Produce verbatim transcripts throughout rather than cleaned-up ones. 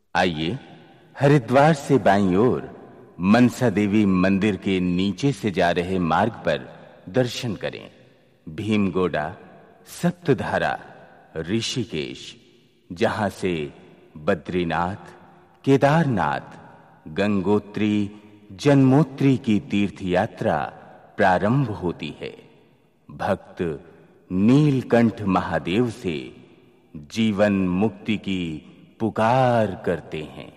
आइए हरिद्वार से बाईं ओर मनसा देवी मंदिर के नीचे से जा रहे मार्ग पर दर्शन करें। भीमगोड़ा, सप्तधारा, ऋषिकेश, जहां से बद्रीनाथ, केदारनाथ, गंगोत्री, जन्मोत्री की तीर्थ यात्रा प्रारंभ होती है। भक्त नीलकंठ महादेव से जीवन मुक्ति की पुकार करते हैं।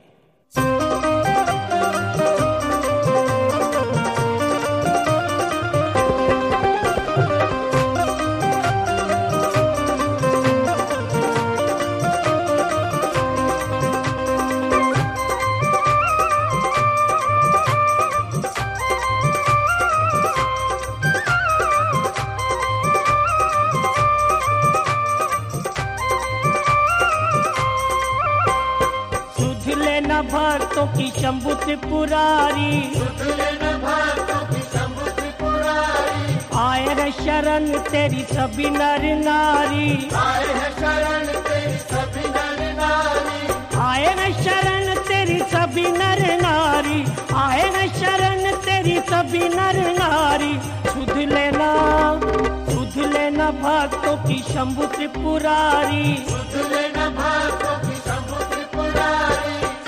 भक्तों की शंभु त्रिपुरारी, आए है शरण तेरी सभी नर नारी, आए है शरण तेरी सभी नर नारी, आए है शरण तेरी सभी नर नारी, आए है शरण तेरी सभी नर नारी। सुध लेना सुध लेना भक्तों की शंभु त्रिपुरारी, सुध लेना भक्तों की शंभु त्रिपुरारी।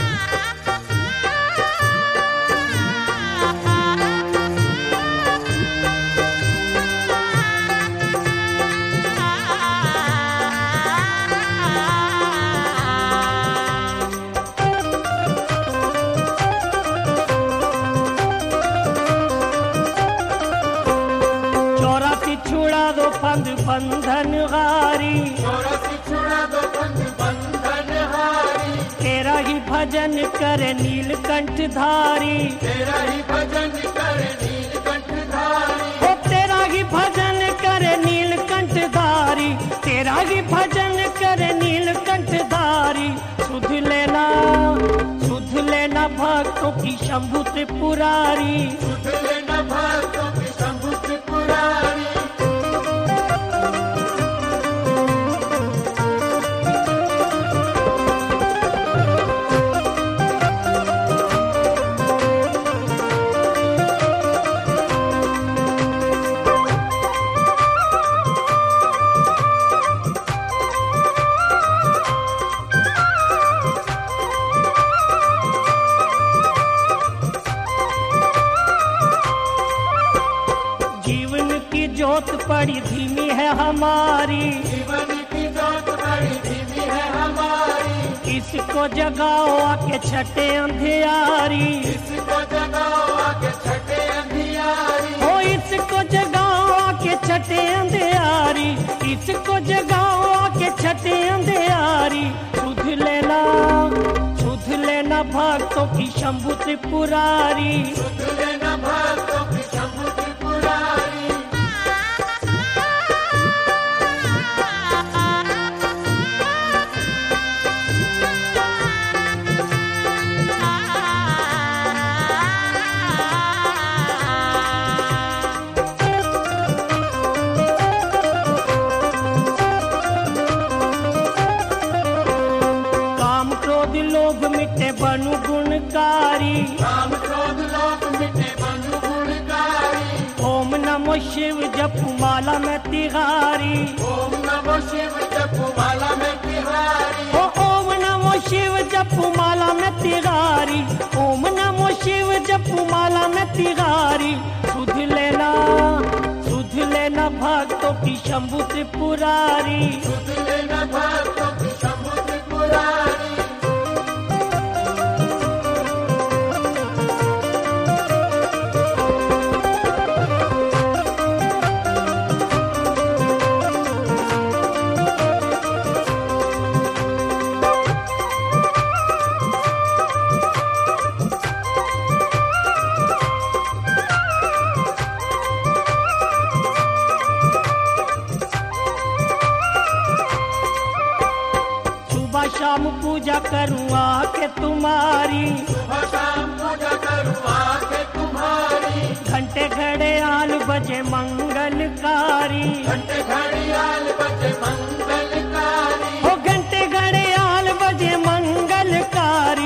छुड़ा दो फंद बंधन हारी, छुड़ा दो फंद बंधन हारी, तेरा ही भजन करे नीलकंठ धारी, तेरा ही भजन करे नीलकंठ धारी, ओ तेरा ही भजन करे नीलकंठ धारी, तेरा ही भजन करे नीलकंठ धारी। सुध लेना सुध लेना भक्तों की शंभु त्रिपुरारी, सुध लेना भक्तों की शंभु त्रिपुरारी। जोत बड़ी धीमी है हमारी, जीवन की जोत बड़ी धीमी है हमारी, इसको जगाओ आके छठे अंधियारी, इसको जगाओ आके छठे अंधियारी, ओ इसको जगाओ आके छठे अंधियारी, इसको जगाओ आके छठे अंधियारी। सुध लेना सुध लेना भक्तों की शंभु त्रिपुरारी, सुध लेना भक्तों की शंभु त्रिपुरारी। लोग मिटे बनु गुणकारी, काम क्रोध लोग मिटे बनु गुणकारी, ओम नमो शिव जपु माला में तिहारी, ओम नमो शिव जपु माला में तिहारी, ओ ओम नमो शिव जपु माला में तिहारी, ओम नमो शिव जपु माला में तिहारी। सुध लेना सुध लेना भक्तों की शंभु त्रिपुरारी, सुध लेना भक्तों की शंभु त्रिपुरारी। शाम पूजा करूँ आके तुम्हारी, सुबह शाम पूजा करूँ आके तुम्हारी, घंटे घड़े आल बजे मंगलकारी, घंटे घड़े आल बजे मंगलकारी, ओ घंटे घड़े आल बजे मंगलकारी।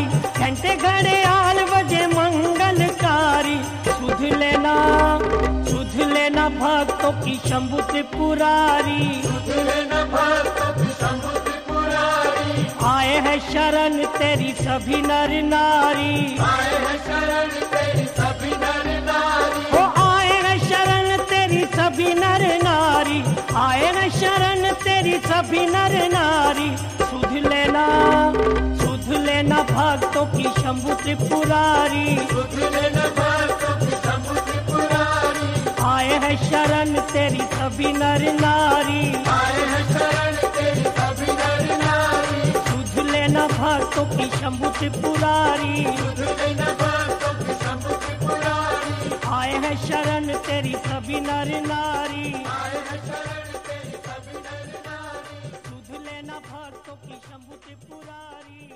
शंभु त्रिपुरारी, आए हैं शरण तेरी सभी नर नारी, आए हैं शरण तेरी सभी नर नारी, ओ आए हैं शरण तेरी सभी नर नारी, आए हैं शरण तेरी सभी नर नारी। सुध लेना सुध लेना भक्तों की शंभु त्रिपुरारी, सुध लेना भक्तों की शंभु त्रिपुरारी, आए हैं शरण तेरी सभी नर नारी, आए हैं शरण तेरी सभी नर नारी, सुध लेना भक्तों की शंभु त्रिपुरारी, सुध लेना भक्तों की शंभु त्रिपुरारी, आए हैं शरण तेरी सभी नर नारी, आए हैं शरण तेरी सभी नर नारी, सुध लेना भक्तों की शंभु त्रिपुरारी।